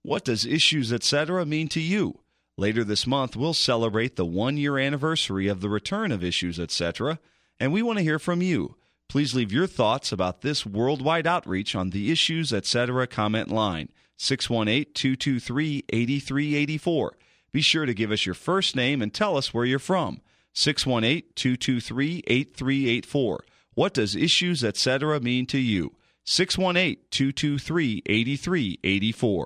What does Issues Etc. mean to you? Later this month, we'll celebrate the one-year anniversary of the return of Issues Etc., and we want to hear from you. Please leave your thoughts about this worldwide outreach on the Issues Etc. comment line, 618-223-8384. Be sure to give us your first name and tell us where you're from, 618-223-8384. What does Issues Etc. mean to you? 618-223-8384.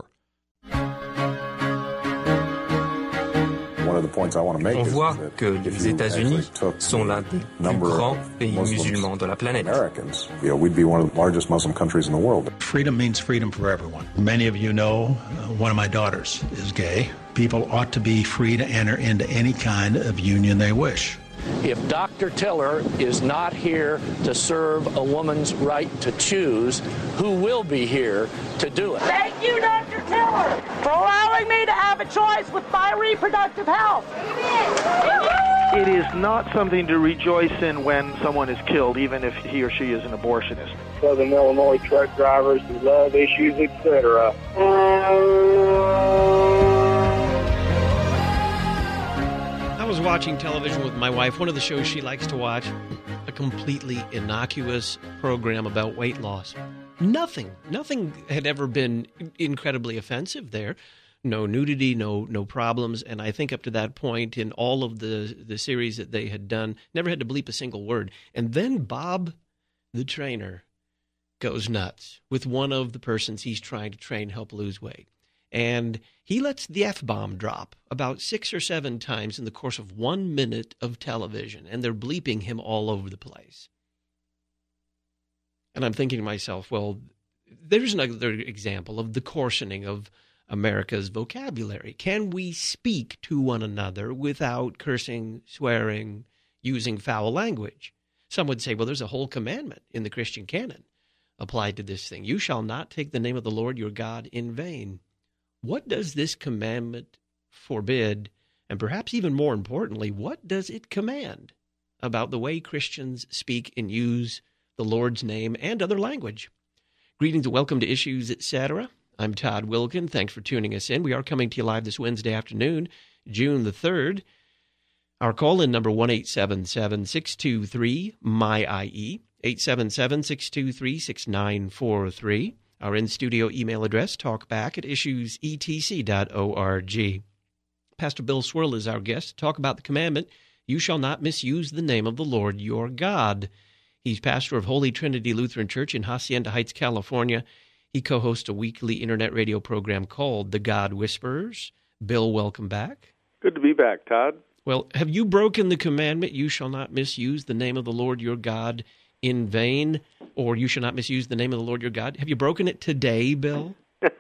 On voit que les États-Unis sont l'un des plus grands pays musulmans de la planète. Freedom means freedom for everyone. Many of you know one of my daughters is gay. People ought to be free to enter into any kind of union they wish. If Dr. Tiller is not here to serve a woman's right to choose, who will be here to do it? Thank you, Dr. Tiller, for allowing me to have a choice with my reproductive health. It is not something to rejoice in when someone is killed, even if he or she is an abortionist. Southern Illinois truck drivers who love Issues, etc. I was watching television with my wife, one of the shows she likes to watch, a completely innocuous program about weight loss. Nothing had ever been incredibly offensive there. No nudity, no problems. And I think up to that point in all of the series that they had done, never had to bleep a single word. And then Bob, the trainer, goes nuts with one of the persons he's trying to train help lose weight. And he lets the F-bomb drop about 6 or 7 times in the course of 1 minute of television, and they're bleeping him all over the place. And I'm thinking to myself, well, there's another example of the coarsening of America's vocabulary. Can we speak to one another without cursing, swearing, using foul language? Some would say, well, there's a whole commandment in the Christian canon applied to this thing. You shall not take the name of the Lord your God in vain. What does this commandment forbid? And perhaps even more importantly, what does it command about the way Christians speak and use the Lord's name and other language? Greetings and welcome to Issues, Etc. I'm Todd Wilkin. Thanks for tuning us in. We are coming to you live this Wednesday afternoon, June the 3rd. Our call-in number 1-877-623-MY-IE, 877-623-6943. Our in-studio email address, talkback@issuesetc.org. Pastor Bill Swirl is our guest to talk about the commandment, you shall not misuse the name of the Lord your God. He's pastor of Holy Trinity Lutheran Church in Hacienda Heights, California. He co-hosts a weekly internet radio program called The God Whisperers. Bill, welcome back. Good to be back, Todd. Well, have you broken the commandment, you shall not misuse the name of the Lord your God in vain, or you shall not misuse the name of the Lord your God? Have you broken it today, Bill?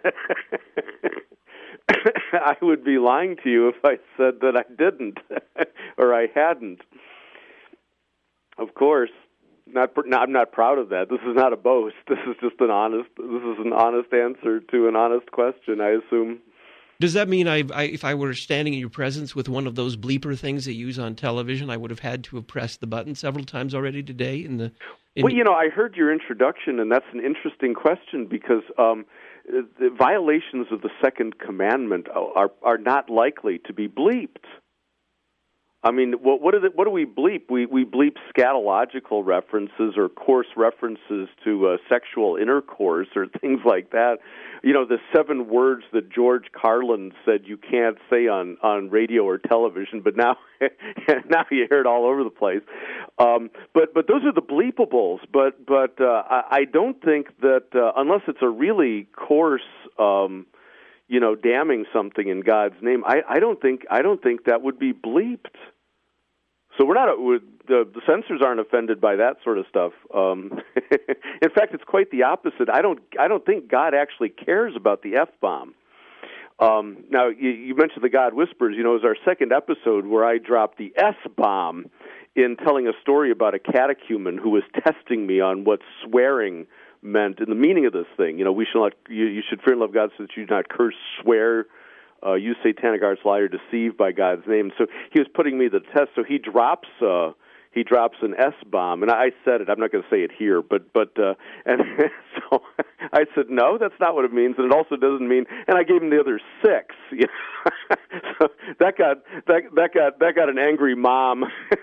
I would be lying to you if I said that I didn't or I hadn't. Of course, I'm not proud of that. This is not a boast. This is an honest answer to an honest question, I assume. Does that mean if I were standing in your presence with one of those bleeper things they use on television, I would have had to have pressed the button several times already today? Well, I heard your introduction, and that's an interesting question because the violations of the second commandment are not likely to be bleeped. I mean, what do we bleep? We bleep scatological references or coarse references to sexual intercourse or things like that. You know, the 7 words that George Carlin said you can't say on radio or television, but now you hear it all over the place. But those are the bleepables. But I don't think that unless it's a really coarse, damning something in God's name, I don't think that would be bleeped. So we're not the censors aren't offended by that sort of stuff. In fact, it's quite the opposite. I don't think God actually cares about the F-bomb. Now you mentioned the God Whispers. It was our second episode where I dropped the S-bomb in telling a story about a catechumen who was testing me on what swearing meant and the meaning of this thing. You should fear and love God so that you do not curse, swear, use satanic arts, lie, or deceive by God's name. So he was putting me to the test. So he drops he drops an S-bomb, and I said it. I'm not going to say it here, but and so I said, no, that's not what it means, and it also doesn't mean. And I gave him the other 6. So that got an angry mom.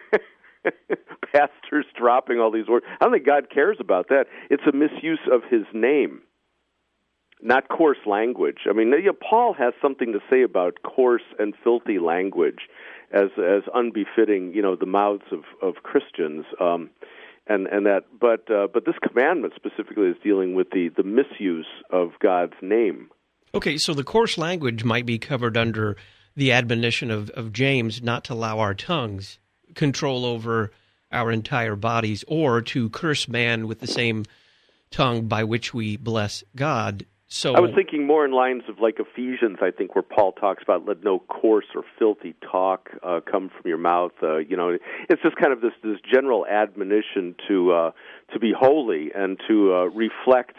Pastors dropping all these words. I don't think God cares about that. It's a misuse of His name, not coarse language. I mean, Paul has something to say about coarse and filthy language as unbefitting, the mouths of Christians, and that. But this commandment specifically is dealing with the misuse of God's name. Okay, so the coarse language might be covered under the admonition of James not to allow our tongues control over our entire bodies, or to curse man with the same tongue by which we bless God. So I was thinking more in lines of like Ephesians, I think, where Paul talks about let no coarse or filthy talk come from your mouth. It's just kind of this general admonition to be holy and to reflect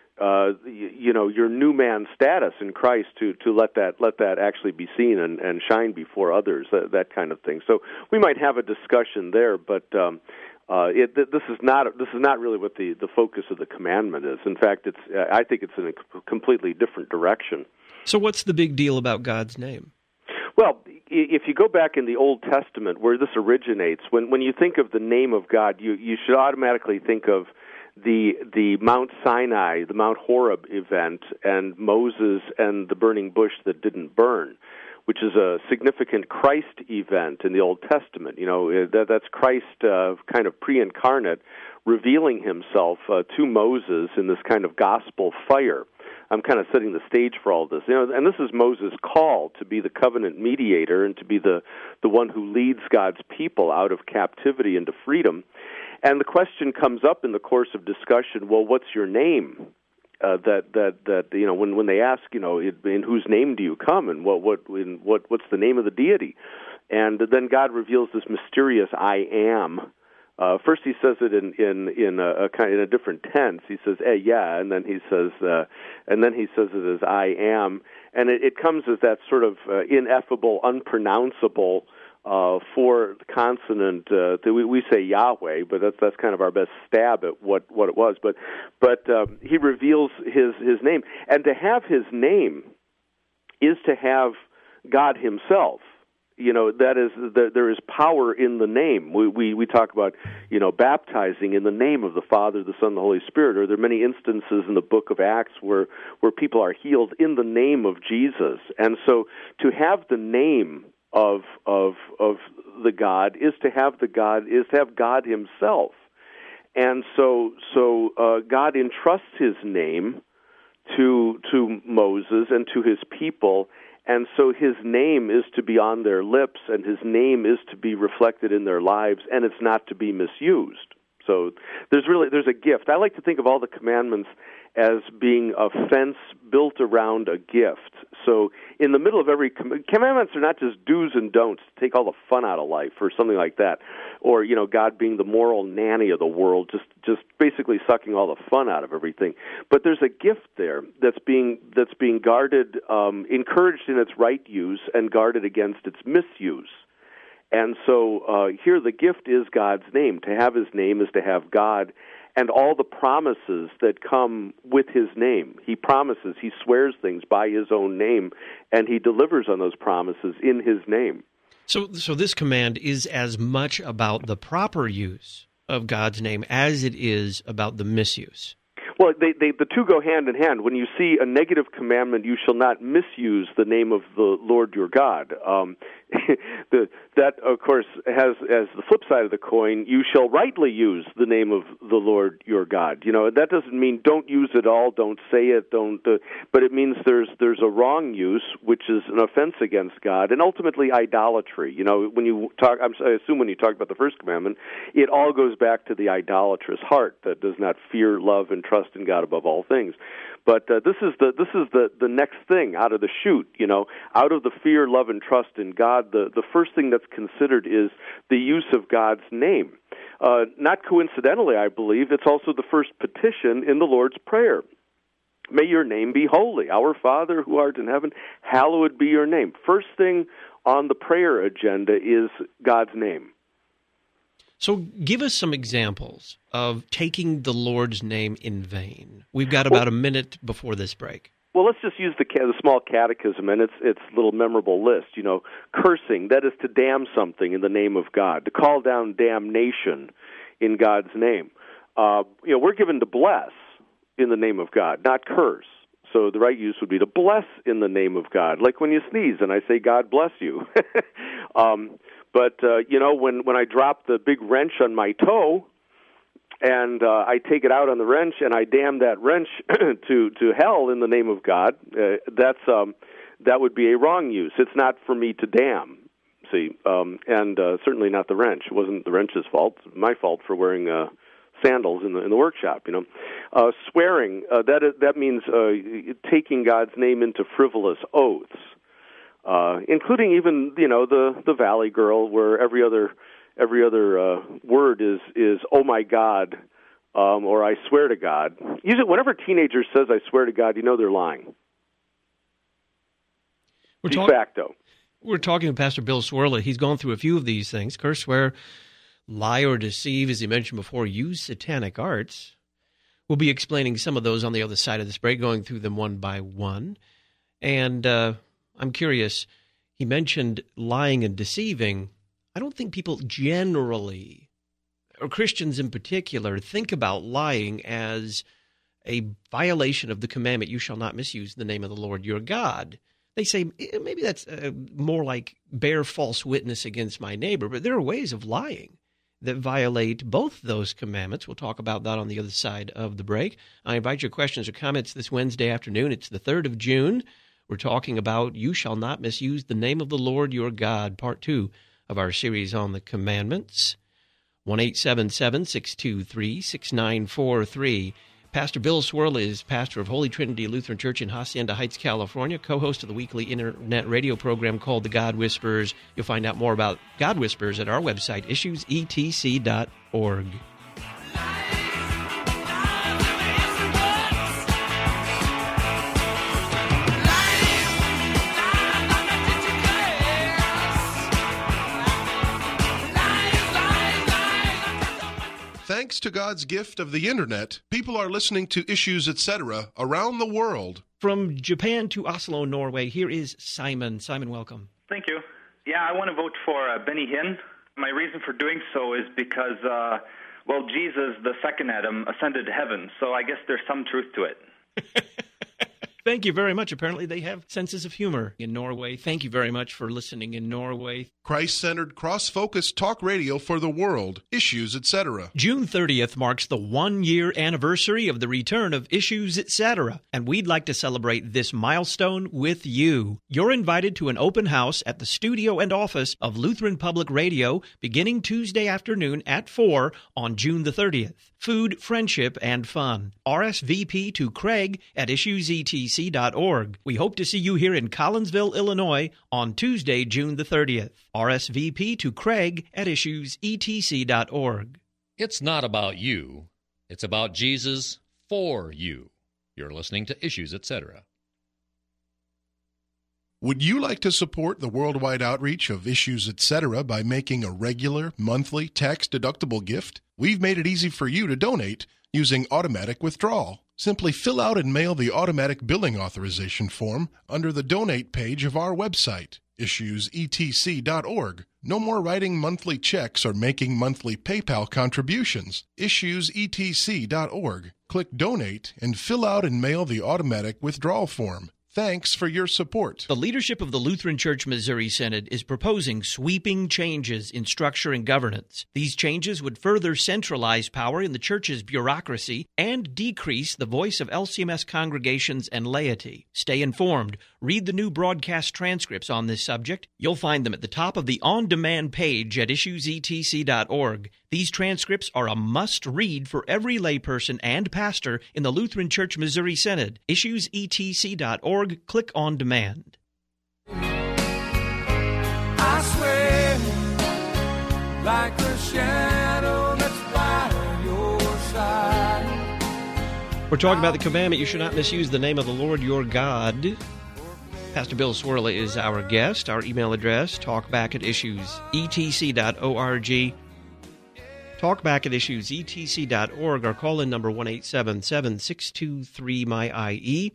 your new man status in Christ, to let that actually be seen and shine before others, that kind of thing. So we might have a discussion there, but this is not really what the focus of the commandment is. In fact, I think it's in a completely different direction. So what's the big deal about God's name? Well, if you go back in the Old Testament where this originates, when you think of the name of God, you should automatically think of the Mount Sinai, the Mount Horeb event, and Moses and the burning bush that didn't burn, which is a significant Christ event in the Old Testament. That's Christ kind of pre-incarnate revealing himself to Moses in this kind of gospel fire. I'm kind of setting the stage for all this. And this is Moses' call to be the covenant mediator and to be the one who leads God's people out of captivity into freedom. And the question comes up in the course of discussion, well, what's your name? When they ask, in whose name do you come, and what's the name of the deity? And then God reveals this mysterious I am. First, He says it in a different tense. He says yeah, and then He says it as I am, and it comes as that sort of ineffable, unpronounceable for the consonant. We say Yahweh, but that's kind of our best stab at what it was. But He reveals his name, and to have His name is to have God Himself. That is there is power in the name. We talk about baptizing in the name of the Father, the Son, and the Holy Spirit. Or there are many instances in the book of Acts where people are healed in the name of Jesus. And so to have the name of the God is to have God Himself. And so God entrusts His name to Moses and to His people, and so His name is to be on their lips, and His name is to be reflected in their lives, and it's not to be misused. So there's a gift. I like to think of all the commandments as being a fence built around a gift. So in the middle of every commandments are not just do's and don'ts to take all the fun out of life or something like that, or God being the moral nanny of the world, just basically sucking all the fun out of everything. But there's a gift there that's being guarded, encouraged in its right use, and guarded against its misuse. And so here the gift is God's name. To have His name is to have God and all the promises that come with His name. He promises, He swears things by His own name, and He delivers on those promises in His name. So this command is as much about the proper use of God's name as it is about the misuse. Well, the two go hand in hand. When you see a negative commandment, you shall not misuse the name of the Lord your God. That, of course, has as the flip side of the coin, you shall rightly use the name of the Lord your God. That doesn't mean don't use it all, don't say it, but it means there's a wrong use, which is an offense against God, and ultimately idolatry. When you talk, I assume when you talk about the first commandment, it all goes back to the idolatrous heart that does not fear, love, and trust in God above all things. But this is the next thing out of the chute. Out of the fear, love, and trust in God, the first thing that's considered is the use of God's name. Not coincidentally, I believe, it's also the first petition in the Lord's Prayer. May your name be holy. Our Father who art in heaven, hallowed be your name. First thing on the prayer agenda is God's name. So give us some examples of taking the Lord's name in vain. We've got about a minute before this break. Well, let's just use the small catechism and its little memorable list. Cursing, that is to damn something in the name of God, to call down damnation in God's name. We're given to bless in the name of God, not curse. So the right use would be to bless in the name of God, like when you sneeze and I say, God bless you. But when I drop the big wrench on my toe and I take it out on the wrench and I damn that wrench to hell in the name of God, that would be a wrong use. It's not for me to damn, see, and certainly not the wrench. It wasn't the wrench's fault. It was my fault for wearing sandals in the workshop. Swearing, that means taking God's name into frivolous oaths. Including even the Valley Girl, where every other word is oh my God, or I swear to God. Usually, whenever a teenager says I swear to God, they're lying. De facto. We're talking to Pastor Bill Cwirla. He's gone through a few of these things: curse, swear, lie or deceive, as he mentioned before, use satanic arts. We'll be explaining some of those on the other side of this break, going through them one by one, and. I'm curious, he mentioned lying and deceiving. I don't think people generally, or Christians in particular, think about lying as a violation of the commandment, you shall not misuse the name of the Lord your God. They say, maybe that's more like bear false witness against my neighbor, but there are ways of lying that violate both those commandments. We'll talk about that on the other side of the break. I invite your questions or comments this Wednesday afternoon. It's the 3rd of June. We're talking about You Shall Not Misuse the Name of the Lord Your God, Part 2 of our series on the Commandments. 1-877-623-6943. Pastor Bill Cwirla is pastor of Holy Trinity Lutheran Church in Hacienda Heights, California, co-host of the weekly internet radio program called The God Whisperers. You'll find out more about God Whisperers at our website, issuesetc.org. Thanks to God's gift of the Internet, people are listening to Issues, Etc. around the world. From Japan to Oslo, Norway, here is Simon. Simon, welcome. Thank you. Yeah, I want to vote for Benny Hinn. My reason for doing so is because, Jesus, the second Adam, ascended to heaven, so I guess there's some truth to it. Thank you very much. Apparently they have senses of humor in Norway. Thank you very much for listening in Norway. Christ-centered, cross-focused talk radio for the world. Issues, Etc. June 30th marks the 1-year anniversary of the return of Issues, Etc. And we'd like to celebrate this milestone with you. You're invited to an open house at the studio and office of Lutheran Public Radio beginning Tuesday afternoon at 4 on June the 30th. Food, friendship, and fun. RSVP to Craig at issuesetc.org. We hope to see you here in Collinsville, Illinois on Tuesday, June the 30th. RSVP to Craig at issuesetc.org. It's not about you. It's about Jesus for you. You're listening to Issues, Etc. Would you like to support the worldwide outreach of Issues, Etc. by making a regular, monthly, tax-deductible gift? We've made it easy for you to donate using automatic withdrawal. Simply fill out and mail the automatic billing authorization form under the donate page of our website, issuesetc.org. No more writing monthly checks or making monthly PayPal contributions. Issuesetc.org. Click Donate and fill out and mail the automatic withdrawal form. Thanks for your support. The leadership of the Lutheran Church Missouri Synod is proposing sweeping changes in structure and governance. These changes would further centralize power in the church's bureaucracy and decrease the voice of LCMS congregations and laity. Stay informed. Read the new broadcast transcripts on this subject. You'll find them at the top of the on-demand page at issuesetc.org. These transcripts are a must-read for every layperson and pastor in the Lutheran Church Missouri Synod. Issuesetc.org. Click on demand. I swear, like a shadow that's by your side. We're talking about the commandment, you should not misuse the name of the Lord your God. Pastor Bill Cwirla is our guest. Our email address, talkback@issuesetc.org. Talk back at issuesetc.org. Our call-in number 1-877-623-MY-IE,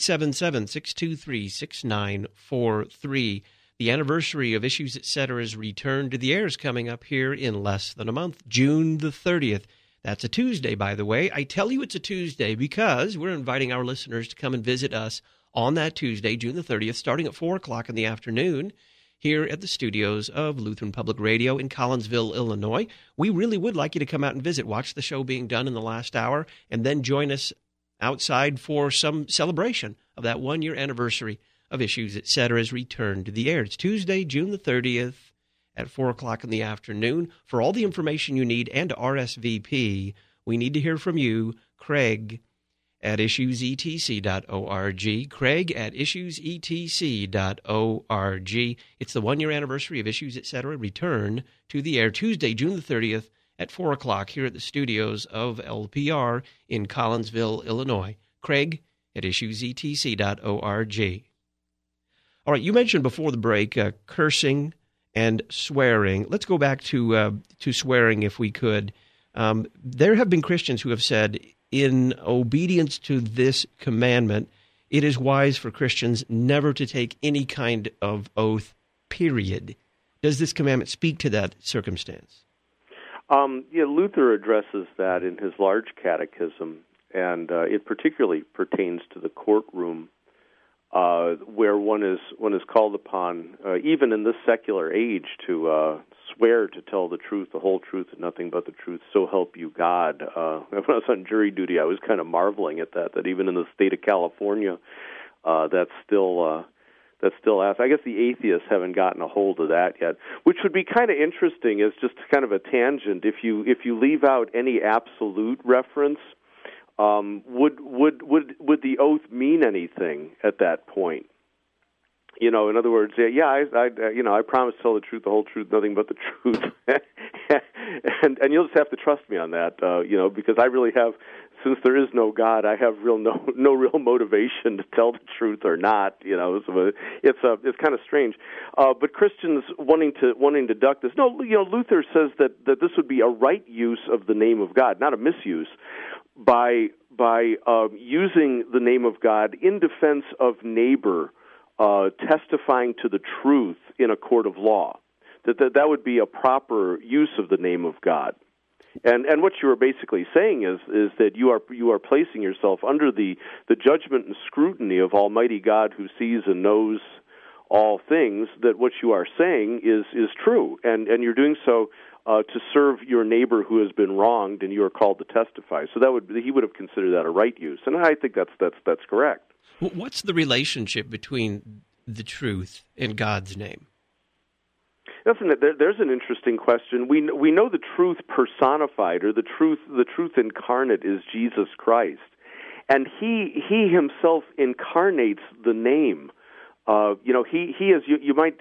877-623-6943. The anniversary of Issues Etc.'s return to the air is coming up here in less than a month, June the 30th. That's a Tuesday, by the way. I tell you it's a Tuesday because we're inviting our listeners to come and visit us on that Tuesday, June the 30th, starting at 4 o'clock in the afternoon, here at the studios of Lutheran Public Radio in Collinsville, Illinois. We really would like you to come out and visit, watch the show being done in the last hour, and then join us outside for some celebration of that one-year anniversary of Issues Etc.'s return to the air. It's Tuesday, June the 30th at 4 o'clock in the afternoon. For all the information you need and to RSVP, we need to hear from you, Craig at issuesetc.org. Craig at issuesetc.org. It's the one-year anniversary of Issues Etc. return to the air Tuesday, June the 30th at 4 o'clock here at the studios of LPR in Collinsville, Illinois. Craig at issuesetc.org. All right, you mentioned before the break cursing and swearing. Let's go back to swearing if we could. There have been Christians who have said, in obedience to this commandment, it is wise for Christians never to take any kind of oath, period. Does this commandment speak to that circumstance? Luther addresses that in his large catechism, and it particularly pertains to the courtroom, where one is called upon, even in this secular age, to swear to tell the truth, the whole truth, and nothing but the truth, so help you God. When I was on jury duty, I was kind of marveling at that even in the state of California, that's still asked. I guess the atheists haven't gotten a hold of that yet, which would be kind of interesting as just kind of a tangent. If you leave out any absolute reference, would the oath mean anything at that point? In other words, I promise to tell the truth, the whole truth, nothing but the truth, and you'll just have to trust me on that, because I really have, since there is no God, I have no real motivation to tell the truth or not. So it's kind of strange. But Christians wanting to duck this, no, Luther says that this would be a right use of the name of God, not a misuse, by using the name of God in defense of neighbor. Testifying to the truth in a court of law, that would be a proper use of the name of God, and what you are basically saying is that you are placing yourself under the judgment and scrutiny of Almighty God, who sees and knows all things. That what you are saying is true, and you're doing so to serve your neighbor who has been wronged, and you are called to testify. So he would have considered that a right use, and I think that's correct. What's the relationship between the truth and God's name? There's an interesting question. We know the truth personified, or the truth incarnate, is Jesus Christ, and he himself incarnates the name. He is. You might.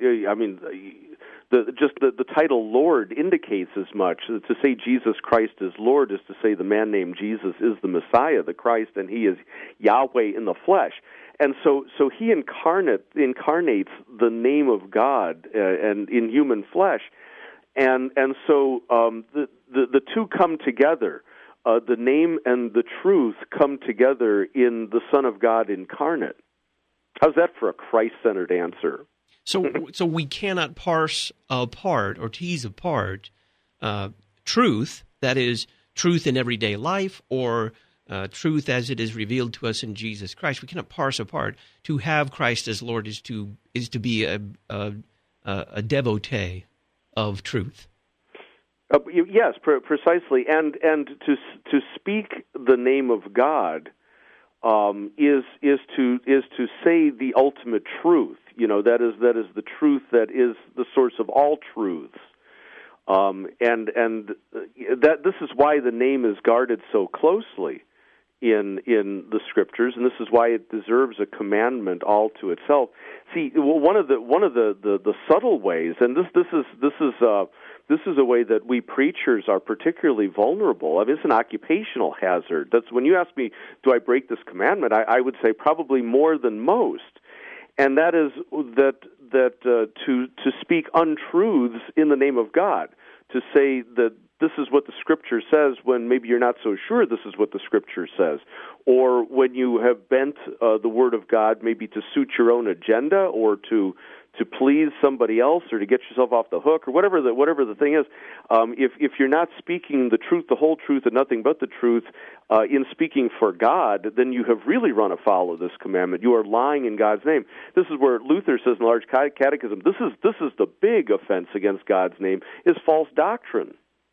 The title Lord indicates as much. To say Jesus Christ is Lord is to say the man named Jesus is the Messiah, the Christ, and he is Yahweh in the flesh. And so he incarnates the name of God and in human flesh, and so the two come together. The name and the truth come together in the Son of God incarnate. How's that for a Christ-centered answer? So we cannot parse apart or tease apart truth, that is, truth in everyday life, or truth as it is revealed to us in Jesus Christ. We cannot parse apart. To have Christ as Lord is to be a devotee of truth. Yes, precisely, and to speak the name of God is to say the ultimate truth. That is the truth that is the source of all truths. And that this is why the name is guarded so closely in the Scriptures, and this is why it deserves a commandment all to itself. See, one of the subtle ways, and this is a way that we preachers are particularly vulnerable. I mean, it's an occupational hazard. That's when you ask me, do I break this commandment? I would say probably more than most, and that is that to speak untruths in the name of God, to say that this is what the Scripture says when maybe you're not so sure this is what the Scripture says. Or when you have bent the Word of God maybe to suit your own agenda or to please somebody else or to get yourself off the hook or whatever the thing is, if you're not speaking the truth, the whole truth, and nothing but the truth in speaking for God, then you have really run afoul of this commandment. You are lying in God's name. This is where Luther says in the Large Catechism, this is the big offense against God's name, is false doctrine.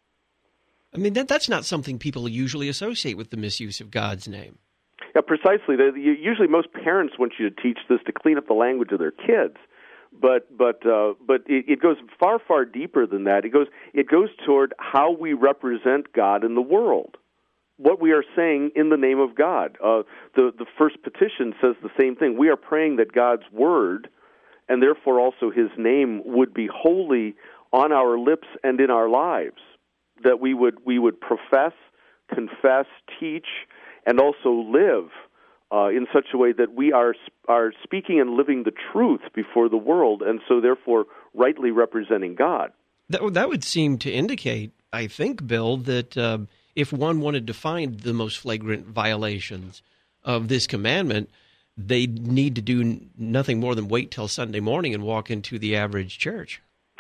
I mean, that's not something people usually associate with the misuse of God's name. Yeah, precisely. Usually most parents want you to teach this to clean up the language of their kids. But it goes far, far deeper than that. It goes toward how we represent God in the world, what we are saying in the name of God. The first petition says the same thing. We are praying that God's word, and therefore also His name, would be holy on our lips and in our lives. That we would profess, confess, teach, and also live in such a way that we are speaking and living the truth before the world, and so therefore rightly representing God. That would seem to indicate, I think, Bill, that if one wanted to find the most flagrant violations of this commandment, they need to do nothing more than wait till Sunday morning and walk into the average church.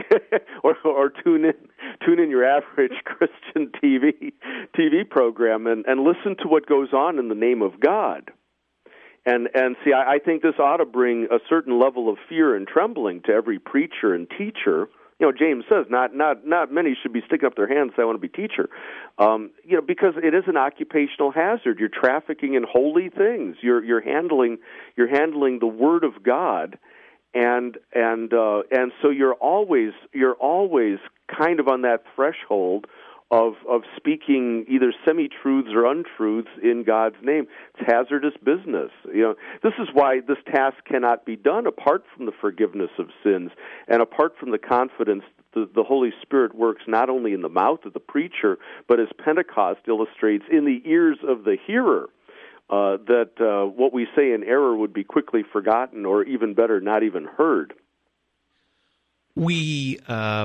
or tune in your average Christian TV program and listen to what goes on in the name of God. And see, I think this ought to bring a certain level of fear and trembling to every preacher and teacher. You know, James says not many should be sticking up their hands and say, I want to be teacher. Because it is an occupational hazard. You're trafficking in holy things. You're handling the Word of God, and so you're always kind of on that threshold of speaking either semi-truths or untruths in God's name. It's hazardous business. This is why this task cannot be done apart from the forgiveness of sins and apart from the confidence that the Holy Spirit works not only in the mouth of the preacher, but as Pentecost illustrates, in the ears of the hearer, that what we say in error would be quickly forgotten, or even better, not even heard. We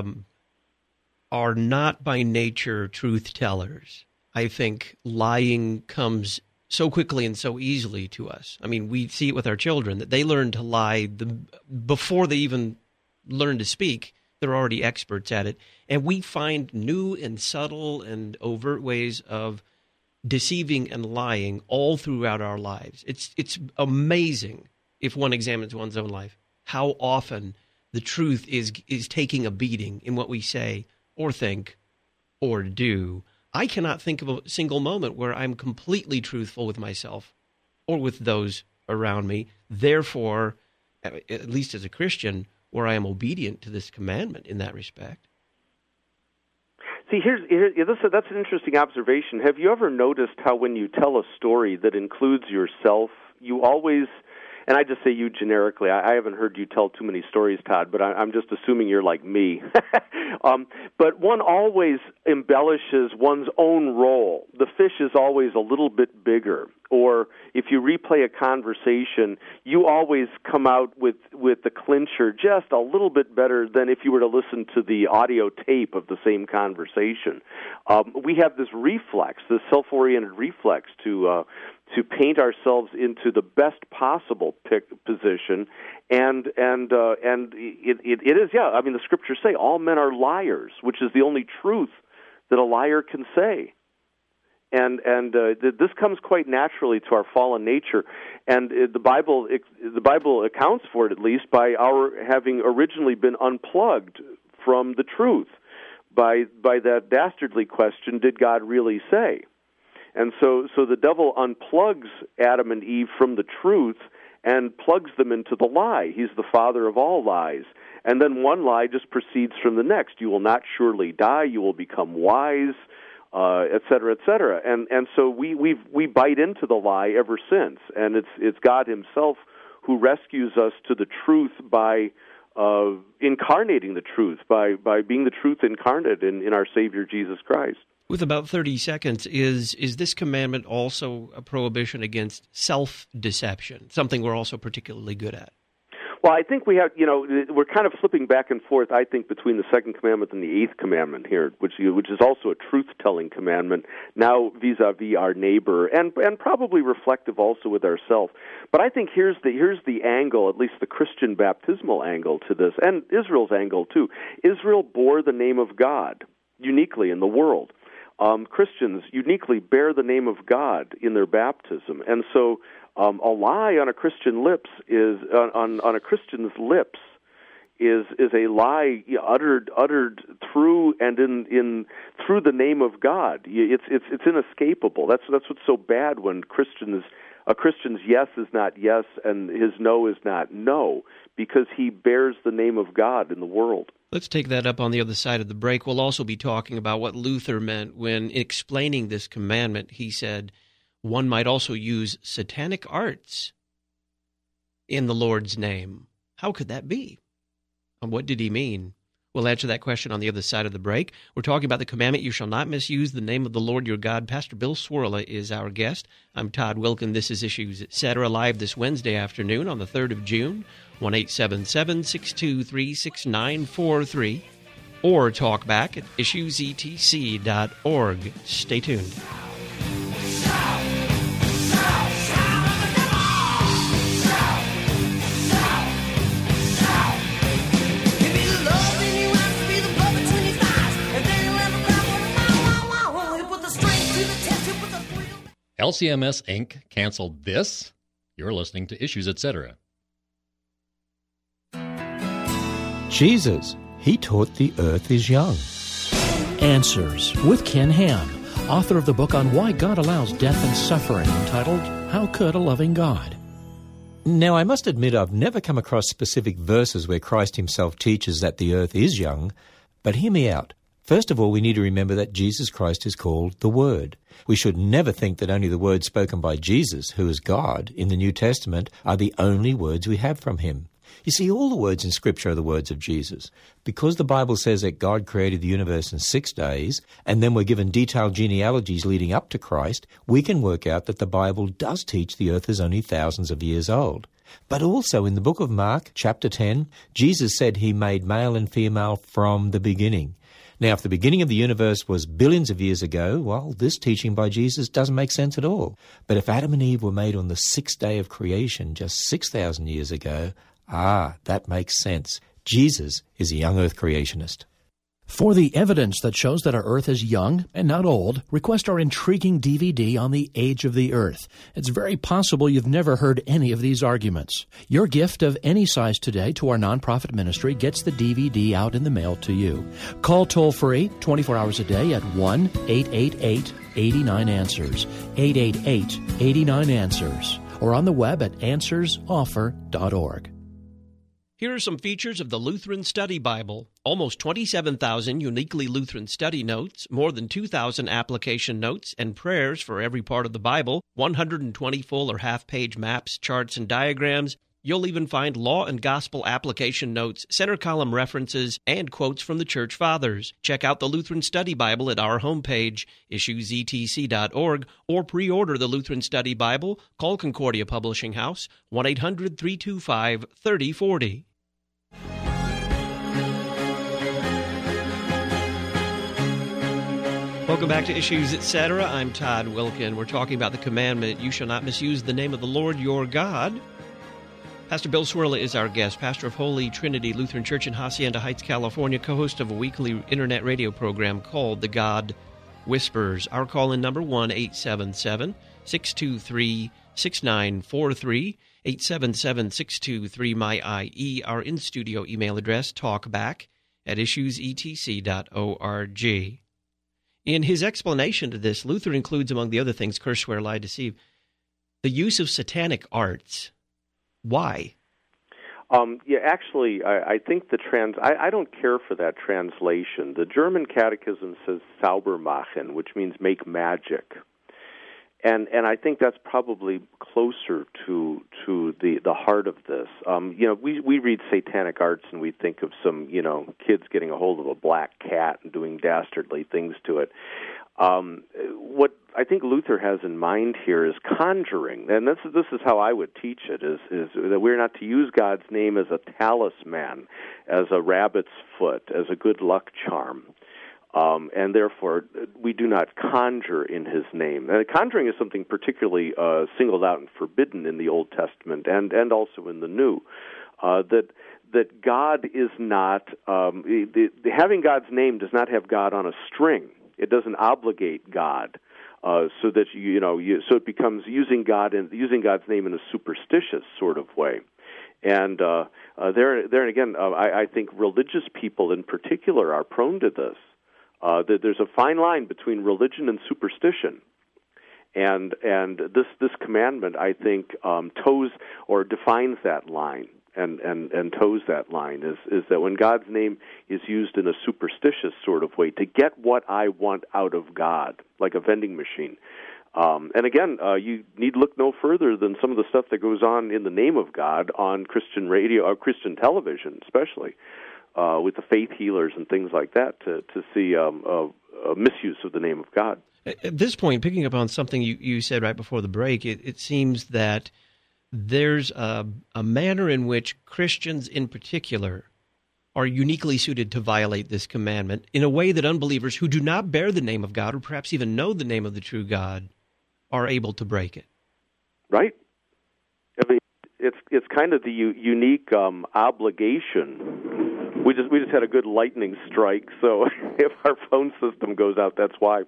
are not by nature truth tellers. I think lying comes so quickly and so easily to us. I mean, we see it with our children, that they learn to lie before they even learn to speak. They're already experts at it. And we find new and subtle and overt ways of deceiving and lying all throughout our lives. It's amazing, if one examines one's own life, how often the truth is taking a beating in what we say or think, or do. I cannot think of a single moment where I'm completely truthful with myself or with those around me. Therefore, at least as a Christian, where I am obedient to this commandment in that respect. See, that's an interesting observation. Have you ever noticed how when you tell a story that includes yourself, you always... And I just say you generically. I haven't heard you tell too many stories, Todd, but I'm just assuming you're like me. But one always embellishes one's own role. The fish is always a little bit bigger. Or if you replay a conversation, you always come out with the clincher just a little bit better than if you were to listen to the audio tape of the same conversation. We have this reflex, this self-oriented reflex to paint ourselves into the best possible position, and it is, yeah. I mean, the Scriptures say all men are liars, which is the only truth that a liar can say. And this comes quite naturally to our fallen nature, and the Bible accounts for it, at least by our having originally been unplugged from the truth by that dastardly question: did God really say? And so the devil unplugs Adam and Eve from the truth and plugs them into the lie. He's the father of all lies. And then one lie just proceeds from the next. You will not surely die. You will become wise, et cetera, et cetera. And so we bite into the lie ever since. And it's God Himself who rescues us to the truth by incarnating the truth, by being the truth incarnate in our Savior Jesus Christ. With about 30 seconds, is this commandment also a prohibition against self-deception, something we're also particularly good at? Well, I think we have, we're kind of flipping back and forth, I think, between the second commandment and the eighth commandment here, which is also a truth-telling commandment, now vis-a-vis our neighbor, and probably reflective also with ourselves. But I think here's the angle, at least the Christian baptismal angle to this, and Israel's angle too. Israel bore the name of God uniquely in the world. Christians uniquely bear the name of God in their baptism, and so a lie on a Christian lips is on a Christian's lips is a lie uttered through and in through the name of God. It's inescapable. That's what's so bad when a Christian's yes is not yes and his no is not no, because he bears the name of God in the world. Let's take that up on the other side of the break. We'll also be talking about what Luther meant when explaining this commandment. He said one might also use satanic arts in the Lord's name. How could that be? And what did he mean? We'll answer that question on the other side of the break. We're talking about the commandment, you shall not misuse the name of the Lord your God. Pastor Bill Cwirla is our guest. I'm Todd Wilken. This is Issues, Etc., live this Wednesday afternoon on the 3rd of June, 1-877-623-6943, or talk back at issuesetc.org. Stay tuned. LCMS Inc. canceled this. You're listening to Issues, Etc. Jesus, he taught the earth is young. Answers with Ken Ham, author of the book on why God allows death and suffering, entitled How Could a Loving God? Now, I must admit I've never come across specific verses where Christ himself teaches that the earth is young, but hear me out. First of all, we need to remember that Jesus Christ is called the Word. We should never think that only the words spoken by Jesus, who is God, in the New Testament, are the only words we have from him. You see, all the words in Scripture are the words of Jesus. Because the Bible says that God created the universe in 6 days, and then we're given detailed genealogies leading up to Christ, we can work out that the Bible does teach the earth is only thousands of years old. But also in the book of Mark, chapter 10, Jesus said he made male and female from the beginning. Now, if the beginning of the universe was billions of years ago, well, this teaching by Jesus doesn't make sense at all. But if Adam and Eve were made on the 6th day of creation just 6,000 years ago, that makes sense. Jesus is a young earth creationist. For the evidence that shows that our Earth is young and not old, request our intriguing DVD on the age of the Earth. It's very possible you've never heard any of these arguments. Your gift of any size today to our nonprofit ministry gets the DVD out in the mail to you. Call toll-free 24 hours a day at 1-888-89-ANSWERS, 888-89-ANSWERS, or on the web at answersoffer.org. Here are some features of the Lutheran Study Bible. Almost 27,000 uniquely Lutheran study notes, more than 2,000 application notes and prayers for every part of the Bible, 120 full or half-page maps, charts, and diagrams. You'll even find law and gospel application notes, center column references, and quotes from the Church Fathers. Check out the Lutheran Study Bible at our homepage, issuesetc.org, or pre-order the Lutheran Study Bible. Call Concordia Publishing House, 1-800-325-3040. Welcome back to Issues, Etc. I'm Todd Wilken. We're talking about the commandment, you shall not misuse the name of the Lord your God. Pastor Bill Cwirla is our guest, pastor of Holy Trinity Lutheran Church in Hacienda Heights, California, co-host of a weekly internet radio program called The God Whispers. Our call-in number, 1-877-623-6943, 877-623-MY-IE. Our in-studio email address, talkback@issuesetc.org. In his explanation to this, Luther includes, among the other things, curse, swear, lie, deceive, the use of satanic arts. Why? Actually, I think I don't care for that translation. The German Catechism says Zaubermachen, which means make magic. And I think that's probably closer to the heart of this. We read satanic arts and we think of some kids getting a hold of a black cat and doing dastardly things to it. What I think Luther has in mind here is conjuring, and this is how I would teach it: is that we're not to use God's name as a talisman, as a rabbit's foot, as a good luck charm. And therefore, we do not conjure in His name. And conjuring is something particularly singled out and forbidden in the Old Testament and also in the New. That God is not having God's name does not have God on a string. It doesn't obligate God, so that so it becomes using God's name in a superstitious sort of way. And there again, I think religious people in particular are prone to this. There's a fine line between religion and superstition, and this commandment, I think, toes or defines that line, and toes that line is that when God's name is used in a superstitious sort of way to get what I want out of God, like a vending machine. And again, you need look no further than some of the stuff that goes on in the name of God on Christian radio or Christian television, especially. With the faith healers and things like that, to see a misuse of the name of God. At this point, picking up on something you said right before the break, it seems that there's a manner in which Christians in particular are uniquely suited to violate this commandment in a way that unbelievers who do not bear the name of God or perhaps even know the name of the true God are able to break it. Right. I mean, it's kind of the unique obligation. We just had a good lightning strike, so if our phone system goes out, that's why.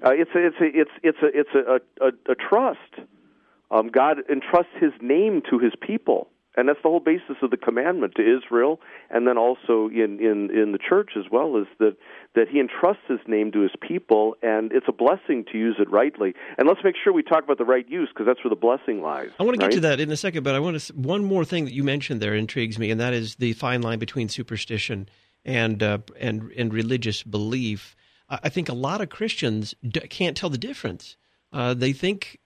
It's a trust. God entrusts His name to His people, and that's the whole basis of the commandment to Israel, and then also in the church as well, is that He entrusts His name to His people, and it's a blessing to use it rightly. And let's make sure we talk about the right use, because that's where the blessing lies. I want to get to that in a second, but I want to one more thing that you mentioned there intrigues me, and that is the fine line between superstition and religious belief. I think a lot of Christians can't tell the difference. They think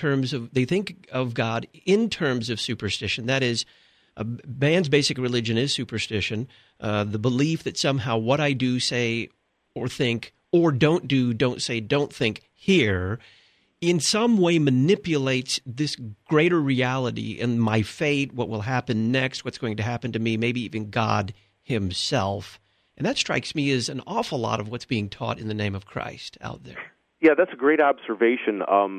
of God in terms of superstition. That is, man's basic religion is superstition. The belief that somehow what I do, say, or think, or don't do, don't say, don't think here, in some way manipulates this greater reality and my fate, what will happen next, what's going to happen to me, maybe even God Himself. And that strikes me as an awful lot of what's being taught in the name of Christ out there. Yeah, that's a great observation.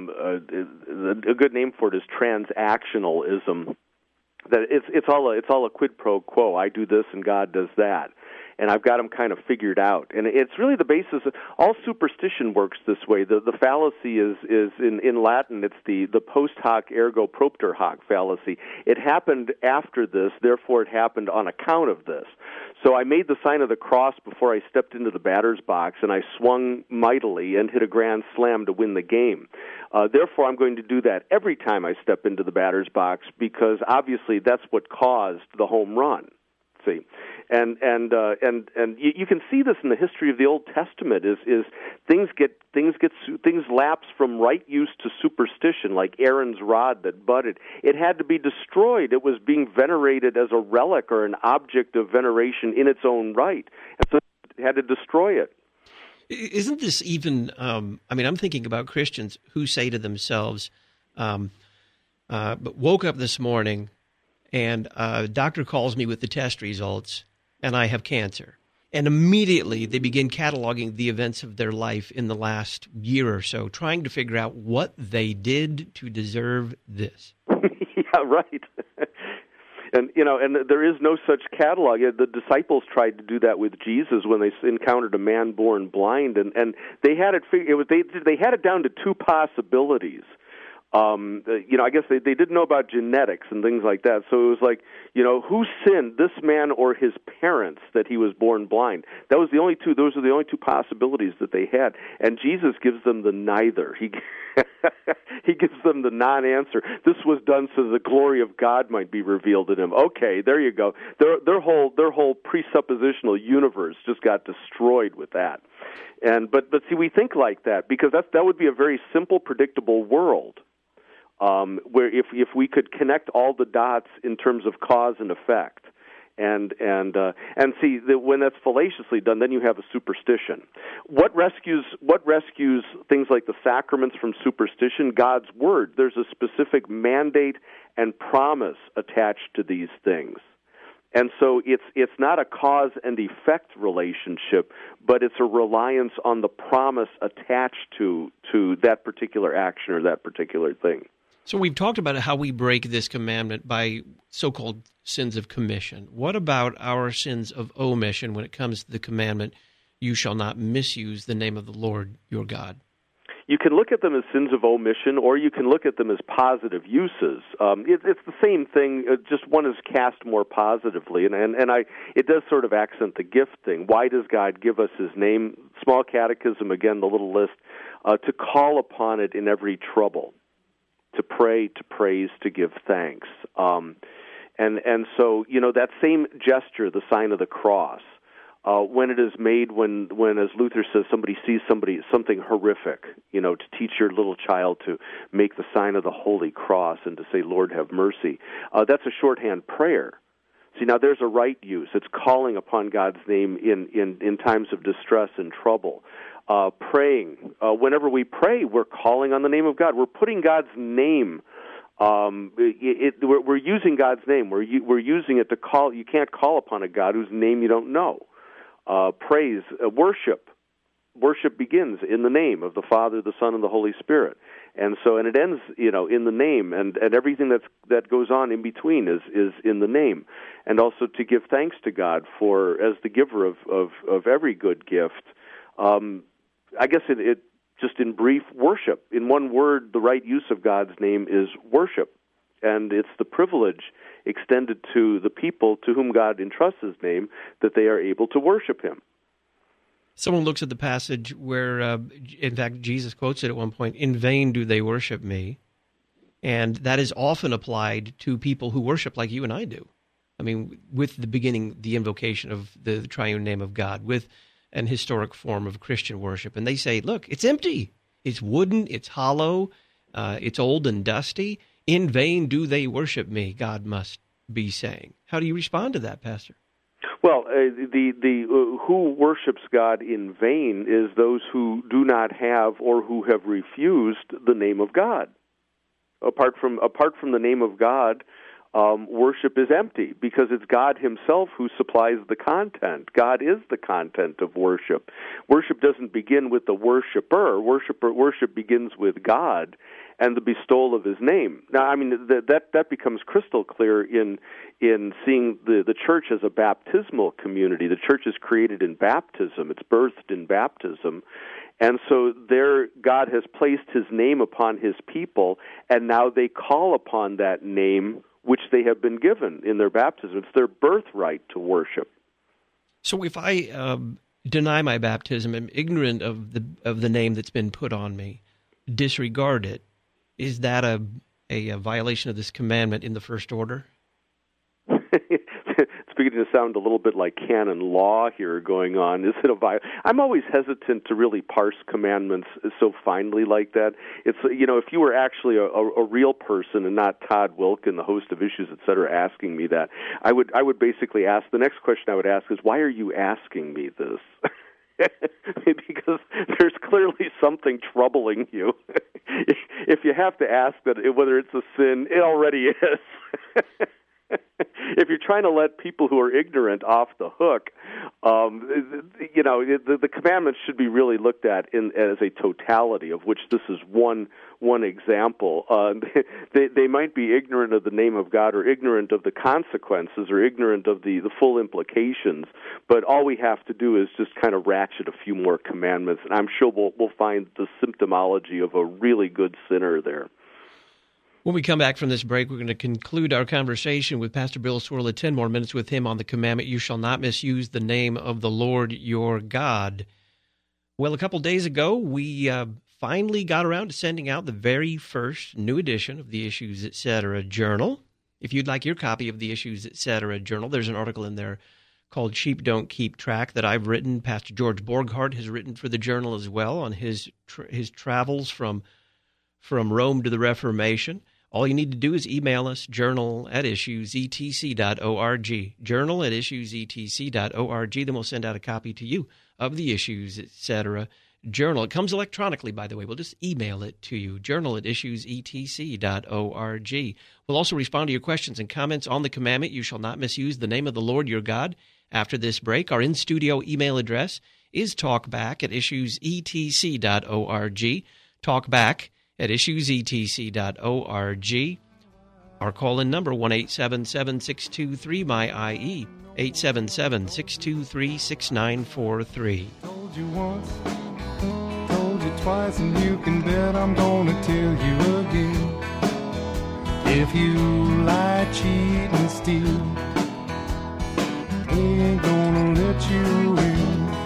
A good name for it is transactionalism. That it's all a quid pro quo. I do this and God does that, and I've got them kind of figured out. And it's really the basis of all superstition works this way. The fallacy is in Latin. It's the post hoc ergo propter hoc fallacy. It happened after this, therefore it happened on account of this. So I made the sign of the cross before I stepped into the batter's box, and I swung mightily and hit a grand slam to win the game. Therefore, I'm going to do that every time I step into the batter's box, because obviously that's what caused the home run. See, and you can see this in the history of the Old Testament. Is things lapse from right use to superstition, like Aaron's rod that budded. It had to be destroyed. It was being venerated as a relic or an object of veneration in its own right, and so it had to destroy it. Isn't this even? I'm thinking about Christians who say to themselves, "But woke up this morning." And a doctor calls me with the test results, and I have cancer. And immediately they begin cataloging the events of their life in the last year or so, trying to figure out what they did to deserve this. Yeah, right. And there is no such catalog. The disciples tried to do that with Jesus when they encountered a man born blind, and they had it. They had it down to two possibilities. I guess they didn't know about genetics and things like that. So it was like, who sinned, this man or his parents, that he was born blind? Those are the only two possibilities that they had. And Jesus gives them the neither. He gives them the non-answer. This was done so the glory of God might be revealed in him. Okay, there you go. Their whole presuppositional universe just got destroyed with that. But see, we think like that because that would be a very simple, predictable world. Where if we could connect all the dots in terms of cause and effect, and see that when that's fallaciously done, then you have a superstition. What rescues things like the sacraments from superstition? God's word. There's a specific mandate and promise attached to these things. And so it's not a cause and effect relationship, but it's a reliance on the promise attached to that particular action or that particular thing. So we've talked about how we break this commandment by so-called sins of commission. What about our sins of omission when it comes to the commandment, you shall not misuse the name of the Lord your God? You can look at them as sins of omission, or you can look at them as positive uses. It's the same thing, just one is cast more positively, and it does sort of accent the gift thing. Why does God give us his name? Small catechism, again, the little list, to call upon it in every trouble. To pray, to praise, to give thanks. And so, that same gesture, the sign of the cross, when it is made, when as Luther says, somebody sees something horrific, to teach your little child to make the sign of the Holy Cross and to say, Lord, have mercy, that's a shorthand prayer. See, now there's a right use. It's calling upon God's name in times of distress and trouble. Praying. Whenever we pray, we're calling on the name of God. We're putting God's name. We're using God's name. We're using it to call. You can't call upon a God whose name you don't know. Praise, worship. Worship begins in the name of the Father, the Son, and the Holy Spirit, and it ends, in the name, and everything that goes on in between is in the name, and also to give thanks to God for as the giver of every good gift. I guess it just in brief, worship. In one word, the right use of God's name is worship. And it's the privilege extended to the people to whom God entrusts his name that they are able to worship him. Someone looks at the passage where, in fact, Jesus quotes it at one point, in vain do they worship me. And that is often applied to people who worship like you and I do. I mean, with the beginning, the invocation of the triune name of God, with an historic form of Christian worship. And they say, look, it's empty. It's wooden, it's hollow, it's old and dusty. In vain do they worship me, God must be saying. How do you respond to that, Pastor? Well, the who worships God in vain is those who do not have or who have refused the name of God. Apart from the name of God, worship is empty because it's God himself who supplies the content. God is the content of worship. Worship doesn't begin with the worshiper. Worship begins with God and the bestowal of his name. Now, I mean, that becomes crystal clear in seeing the church as a baptismal community. The church is created in baptism. It's birthed in baptism. And so there, God has placed his name upon his people, and now they call upon that name which they have been given in their baptism. It's their birthright to worship. So if I deny my baptism, am ignorant of the name that's been put on me, disregard it, is that a violation of this commandment in the first order? It's beginning to sound a little bit like canon law here going on. Is it a I'm always hesitant to really parse commandments so finely like that. It's, if you were actually a real person and not Todd Wilken, the host of Issues, Etc., asking me that, I would basically ask, the next question I would ask is, why are you asking me this? Because there's clearly something troubling you. If you have to ask that whether it's a sin, it already is. If you're trying to let people who are ignorant off the hook, the commandments should be really looked at as a totality, of which this is one example. They might be ignorant of the name of God, or ignorant of the consequences, or ignorant of the full implications. But all we have to do is just kind of ratchet a few more commandments, and I'm sure we'll find the symptomology of a really good sinner there. When we come back from this break, we're going to conclude our conversation with Pastor Bill Cwirla, 10 more minutes with him on the commandment, you shall not misuse the name of the Lord your God. Well, a couple days ago, we finally got around to sending out the very first new edition of the Issues Etc. Journal. If you'd like your copy of the Issues Etc. Journal, there's an article in there called Sheep Don't Keep Track that I've written. Pastor George Borghardt has written for the Journal as well on his travels from Rome to the Reformation. All you need to do is email us, journal@issuesetc.org, journal@issuesetc.org. Then we'll send out a copy to you of the Issues Etc. Journal. It comes electronically, by the way. We'll just email it to you, journal@issuesetc.org. We'll also respond to your questions and comments on the commandment, you shall not misuse the name of the Lord your God. After this break, our in-studio email address is talkback@issuesetc.org, talkback@issuesetc.org. Our call-in number, 1-877-623-MY-IE, 877-623-6943. Told you once, told you twice, and you can bet I'm gonna tell you again. If you lie, cheat, and steal, they ain't gonna let you in.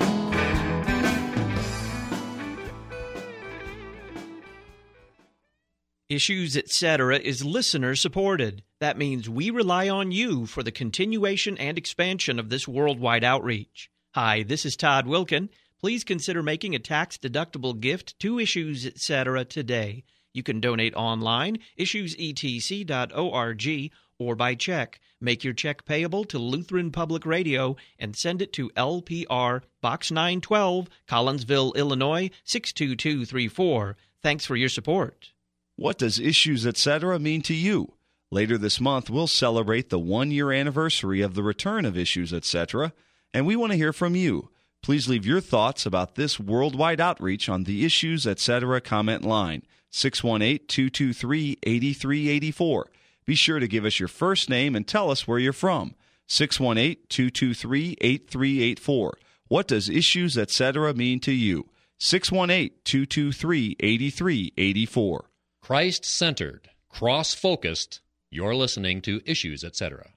Issues Etc. is listener-supported. That means we rely on you for the continuation and expansion of this worldwide outreach. Hi, this is Todd Wilkin. Please consider making a tax-deductible gift to Issues Etc. today. You can donate online, issuesetc.org, or by check. Make your check payable to Lutheran Public Radio and send it to LPR, Box 912, Collinsville, Illinois, 62234. Thanks for your support. What does Issues Etc. mean to you? Later this month, we'll celebrate the one-year anniversary of the return of Issues Etc., and we want to hear from you. Please leave your thoughts about this worldwide outreach on the Issues Etc. comment line, 618-223-8384. Be sure to give us your first name and tell us where you're from, 618-223-8384. What does Issues Etc. mean to you? 618-223-8384. Christ-centered, cross-focused, you're listening to Issues Etc.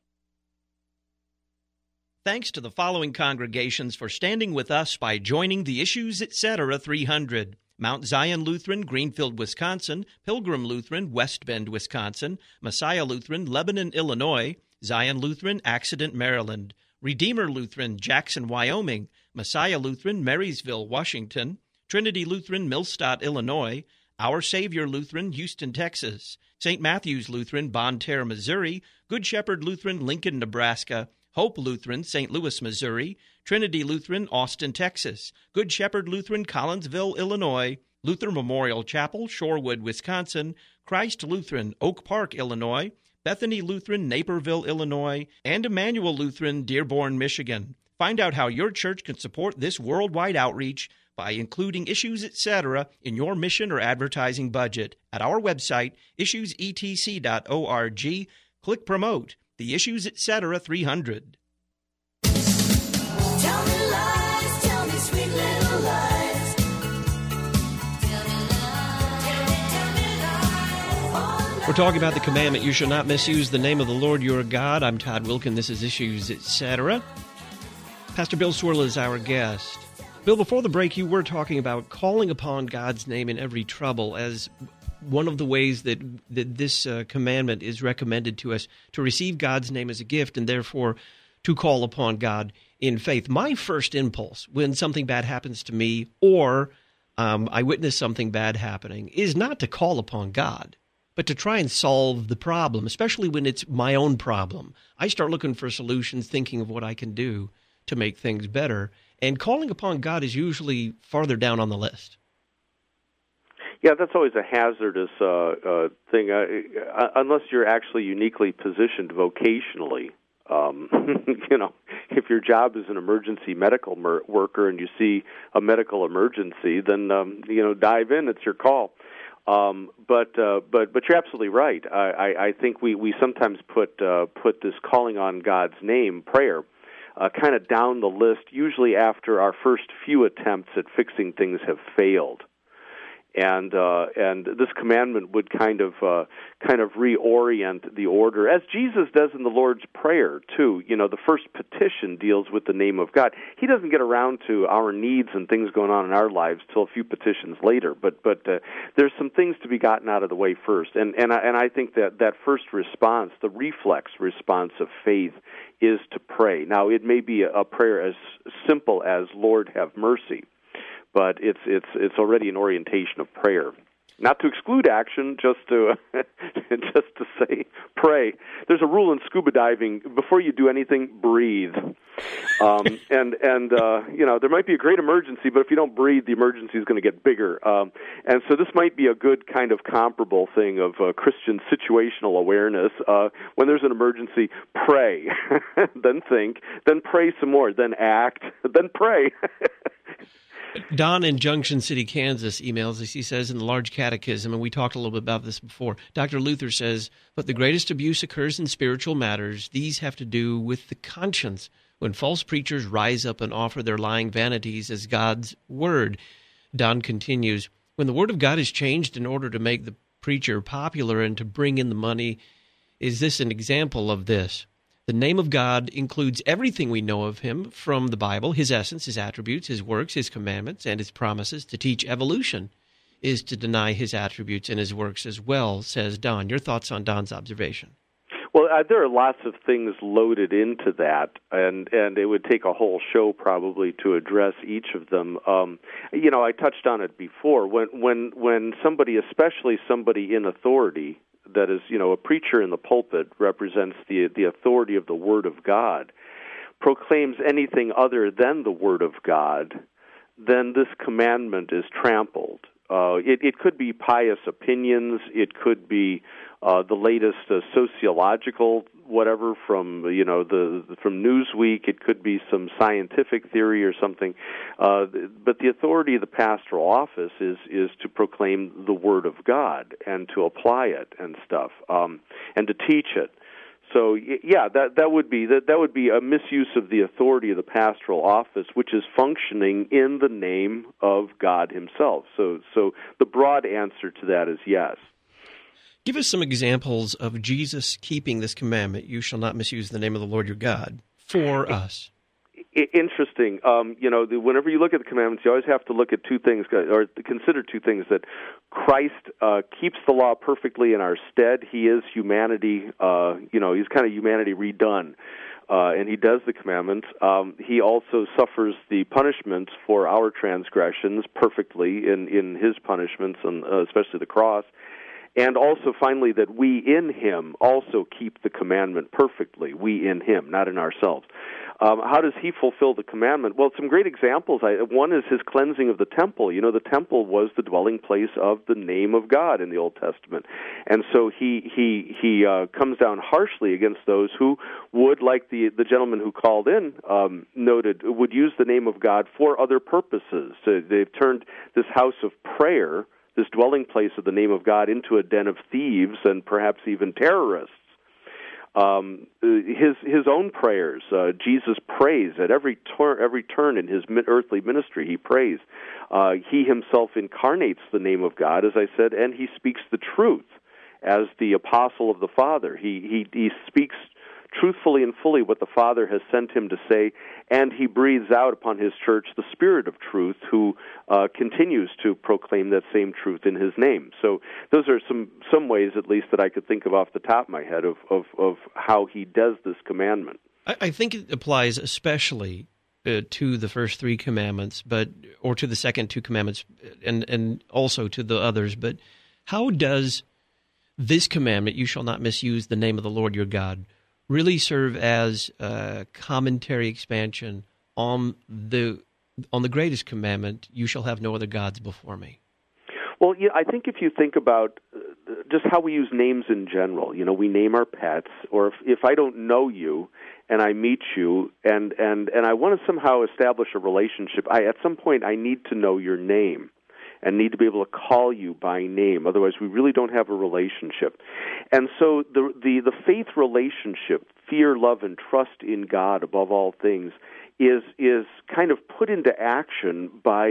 Thanks to the following congregations for standing with us by joining the Issues Etc. 300. Mount Zion Lutheran, Greenfield, Wisconsin; Pilgrim Lutheran, West Bend, Wisconsin; Messiah Lutheran, Lebanon, Illinois; Zion Lutheran, Accident, Maryland; Redeemer Lutheran, Jackson, Wyoming; Messiah Lutheran, Marysville, Washington; Trinity Lutheran, Millstadt, Illinois; Our Savior Lutheran, Houston, Texas; St. Matthew's Lutheran, Bonne Terre, Missouri; Good Shepherd Lutheran, Lincoln, Nebraska; Hope Lutheran, St. Louis, Missouri; Trinity Lutheran, Austin, Texas; Good Shepherd Lutheran, Collinsville, Illinois; Luther Memorial Chapel, Shorewood, Wisconsin; Christ Lutheran, Oak Park, Illinois; Bethany Lutheran, Naperville, Illinois; and Emmanuel Lutheran, Dearborn, Michigan. Find out how your church can support this worldwide outreach by including Issues Etc. in your mission or advertising budget at our website, issuesetc.org. Click Promote, the Issues Etc. 300. Tell me lies, tell me sweet little lies. Tell me lies. We're talking about the commandment, you shall not misuse the name of the Lord your God. I'm Todd Wilkin. This is Issues Etc. Pastor Bill Cwirla is our guest. Bill, before the break, you were talking about calling upon God's name in every trouble as one of the ways that this commandment is recommended to us, to receive God's name as a gift and therefore to call upon God in faith. My first impulse when something bad happens to me or I witness something bad happening is not to call upon God, but to try and solve the problem, especially when it's my own problem. I start looking for solutions, thinking of what I can do to make things better. And calling upon God is usually farther down on the list. Yeah, that's always a hazardous thing, unless you're actually uniquely positioned vocationally. If your job is an emergency medical worker and you see a medical emergency, then dive in. It's your call. But you're absolutely right. I think we sometimes put this calling on God's name, prayer, kind of down the list, usually after our first few attempts at fixing things have failed. And this commandment would kind of reorient the order, as Jesus does in the Lord's Prayer too. You know, the first petition deals with the name of God. He doesn't get around to our needs and things going on in our lives till a few petitions later. But there's some things to be gotten out of the way first. And I think that first response, the reflex response of faith, is to pray. Now, it may be a prayer as simple as "Lord, have mercy," but it's already an orientation of prayer. Not to exclude action, just to say pray. There's a rule in scuba diving: before you do anything, breathe. There might be a great emergency, but if you don't breathe, the emergency is going to get bigger. And so this might be a good kind of comparable thing of Christian situational awareness. When there's an emergency, pray, then think, then pray some more, then act, then pray. Don in Junction City, Kansas emails us. He says in the Large Catechism, and we talked a little bit about this before, Dr. Luther says, "But the greatest abuse occurs in spiritual matters. These have to do with the conscience, when false preachers rise up and offer their lying vanities as God's word." Don continues, "When the word of God is changed in order to make the preacher popular and to bring in the money, is this an example of this? The name of God includes everything we know of him from the Bible, his essence, his attributes, his works, his commandments, and his promises. To teach evolution is to deny his attributes and his works as well," says Don. Your thoughts on Don's observation? Well, there are lots of things loaded into that, and it would take a whole show probably to address each of them. I touched on it before. When somebody, especially somebody in authority, that is, a preacher in the pulpit represents the authority of the Word of God, proclaims anything other than the Word of God, then this commandment is trampled. It could be pious opinions. It could be the latest sociological whatever from from Newsweek. It could be some scientific theory or something. But the authority of the pastoral office is to proclaim the Word of God and to apply it and stuff, and to teach it. So yeah, that would be a misuse of the authority of the pastoral office, which is functioning in the name of God Himself. So the broad answer to that is yes. Give us some examples of Jesus keeping this commandment: "You shall not misuse the name of the Lord your God," for us. Interesting. Whenever you look at the commandments, you always have to look at two things, or consider two things: that Christ keeps the law perfectly in our stead. He is humanity. He's kind of humanity redone, and He does the commandments. He also suffers the punishments for our transgressions perfectly in His punishments, and especially the cross. And also, finally, that we in Him also keep the commandment perfectly. We in Him, not in ourselves. How does He fulfill the commandment? Well, some great examples. One is His cleansing of the temple. The temple was the dwelling place of the name of God in the Old Testament. And so He comes down harshly against those who would, like the gentleman who called in noted, would use the name of God for other purposes. So they've turned this house of prayer, this dwelling place of the name of God, into a den of thieves and perhaps even terrorists. His own prayers, Jesus prays at every turn in His earthly ministry. He prays. He Himself incarnates the name of God, as I said, and He speaks the truth as the apostle of the Father. He speaks truthfully and fully what the Father has sent Him to say, and He breathes out upon His church the Spirit of truth, who continues to proclaim that same truth in His name. So those are some ways, at least, that I could think of off the top of my head of how He does this commandment. I think it applies especially to the first three commandments, or to the second two commandments, and also to the others. But how does this commandment, "You shall not misuse the name of the Lord your God," really serve as a commentary expansion on the greatest commandment, "You shall have no other gods before me"? Well, I think if you think about just how we use names in general, we name our pets, or if I don't know you and I meet you and I want to somehow establish a relationship, at some point I need to know your name and need to be able to call you by name. Otherwise, we really don't have a relationship. And so the faith relationship, fear, love, and trust in God above all things, is kind of put into action by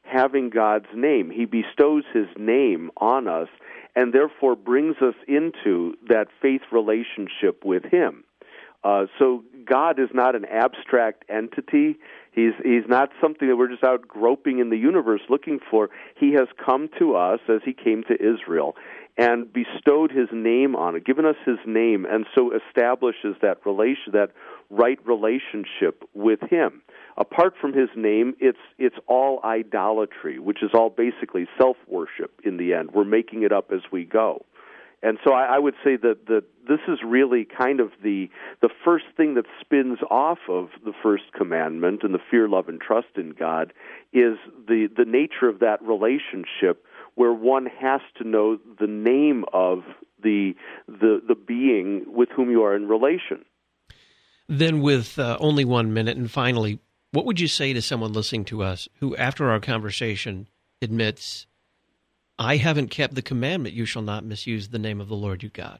having God's name. He bestows his name on us and therefore brings us into that faith relationship with him. So God is not an abstract entity. He's not something that we're just out groping in the universe looking for. He has come to us as he came to Israel and bestowed his name on it, given us his name, and so establishes that right relationship with him. Apart from his name, it's all idolatry, which is all basically self-worship in the end. We're making it up as we go. And so I would say that this is really kind of the first thing that spins off of the first commandment and the fear, love, and trust in God is the nature of that relationship where one has to know the name of the being with whom you are in relation. Then with only 1 minute, and finally, what would you say to someone listening to us who, after our conversation, admits, I haven't kept the commandment, you shall not misuse the name of the Lord your God?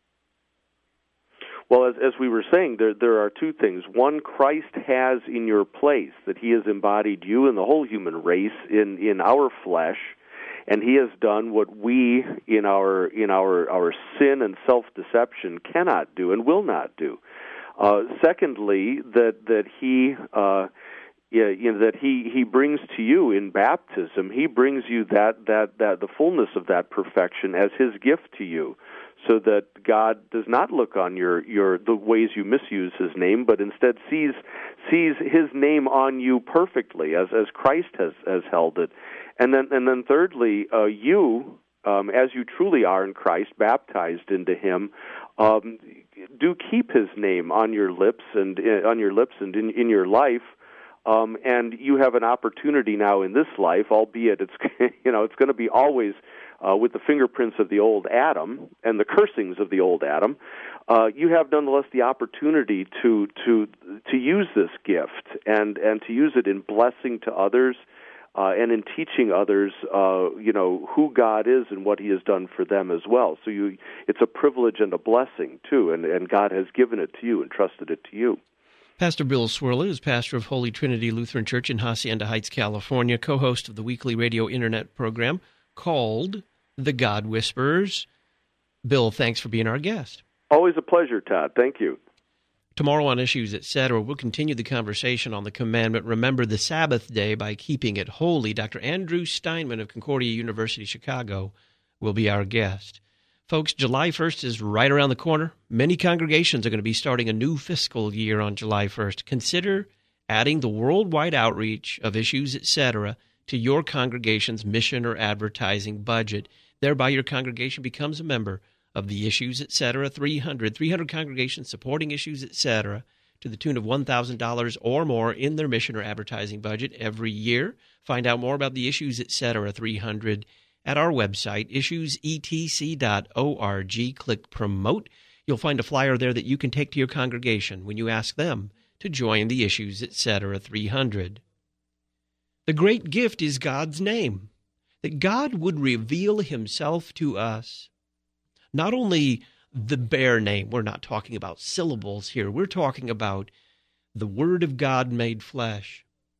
Well, as we were saying, there are two things. One, Christ has in your place, that he has embodied you and the whole human race in our flesh, and he has done what we, in our sin and self-deception, cannot do and will not do. Secondly, that he brings to you in baptism. He brings you that the fullness of that perfection as his gift to you, so that God does not look on the ways you misuse his name, but instead sees his name on you perfectly as Christ has held it. And then thirdly, you, as you truly are in Christ, baptized into him, do keep his name on your lips and in your life. And you have an opportunity now in this life, albeit it's going to be always with the fingerprints of the old Adam and the cursings of the old Adam. You have nonetheless the opportunity to use this gift and to use it in blessing to others and in teaching others, who God is and what he has done for them as well. So it's a privilege and a blessing too, and God has given it to you and trusted it to you. Pastor Bill Cwirla is pastor of Holy Trinity Lutheran Church in Hacienda Heights, California, co-host of the weekly radio internet program called The God Whisperers. Bill, thanks for being our guest. Always a pleasure, Todd. Thank you. Tomorrow on Issues, Etc., we'll continue the conversation on the commandment, Remember the Sabbath Day by keeping it holy. Dr. Andrew Steinman of Concordia University, Chicago, will be our guest. Folks, July 1st is right around the corner. Many congregations are going to be starting a new fiscal year on July 1st. Consider adding the worldwide outreach of Issues, Etc. to your congregation's mission or advertising budget. Thereby, your congregation becomes a member of the Issues, Etc. 300 congregations supporting Issues, Etc. to the tune of $1,000 or more in their mission or advertising budget every year. Find out more about the Issues, Etc. 300 at our website, issuesetc.org. Click Promote. You'll find a flyer there that you can take to your congregation when you ask them to join the Issues, Etc. 300. The great gift is God's name, that God would reveal himself to us. Not only the bare name, we're not talking about syllables here, we're talking about the Word of God made flesh.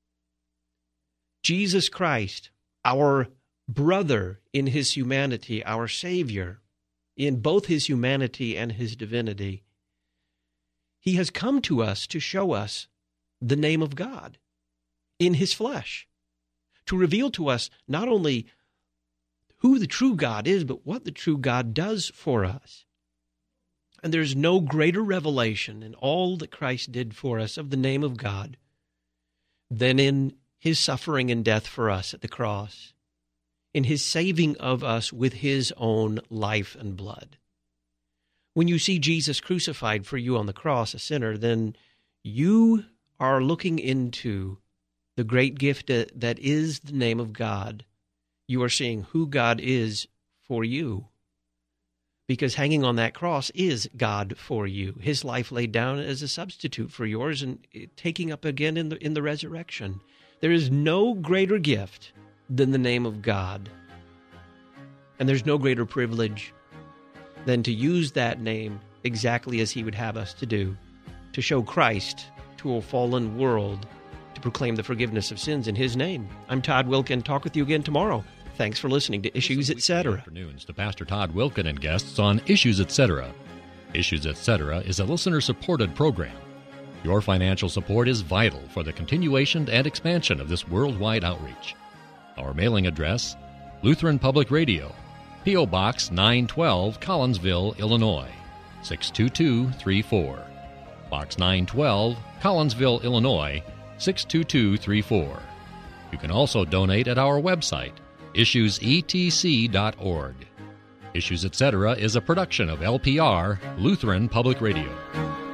Jesus Christ, our brother in his humanity, our Savior, in both his humanity and his divinity, he has come to us to show us the name of God in his flesh, to reveal to us not only who the true God is, but what the true God does for us. And there's no greater revelation in all that Christ did for us of the name of God than in his suffering and death for us at the cross, in his saving of us with his own life and blood. When you see Jesus crucified for you on the cross, a sinner, then you are looking into the great gift that is the name of God. You are seeing who God is for you, because hanging on that cross is God for you. His life laid down as a substitute for yours and taking up again in the resurrection. There is no greater gift than the name of God. And there's no greater privilege than to use that name exactly as he would have us to do, to show Christ to a fallen world, to proclaim the forgiveness of sins in His name. I'm Todd Wilken. Talk with you again tomorrow. Thanks for listening to Issues Etc. Afternoons to Pastor Todd Wilken and guests on Issues Etc. Issues Etc. is a listener-supported program. Your financial support is vital for the continuation and expansion of this worldwide outreach. Our mailing address, Lutheran Public Radio, P.O. Box 912, Collinsville, Illinois, 62234. Box 912, Collinsville, Illinois, 62234. You can also donate at our website, issuesetc.org. Issues Etc. is a production of LPR, Lutheran Public Radio.